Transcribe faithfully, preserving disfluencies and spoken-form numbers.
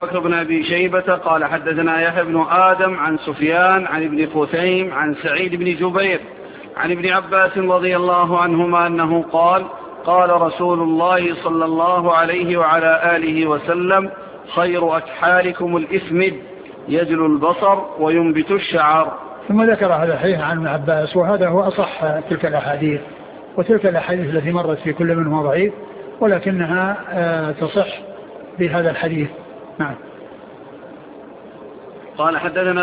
بكر بن أبي شيبة قال حدثنا يحيى بن آدم عن سفيان عن ابن خثيم عن سعيد بن جبير عن ابن عباس رضي الله عنهما أنه قال قال رسول الله صلى الله عليه وعلى آله وسلم خير أكحالكم الإثمد يجل البصر وينبت الشعر. ثم ذكر هذا الحديث عن ابن عباس، وهذا هو أصح تلك الأحاديث، وتلك الأحاديث التي مرت في كل منهما ضعيف ولكنها تصح بهذا الحديث. نعم. قال حدثنا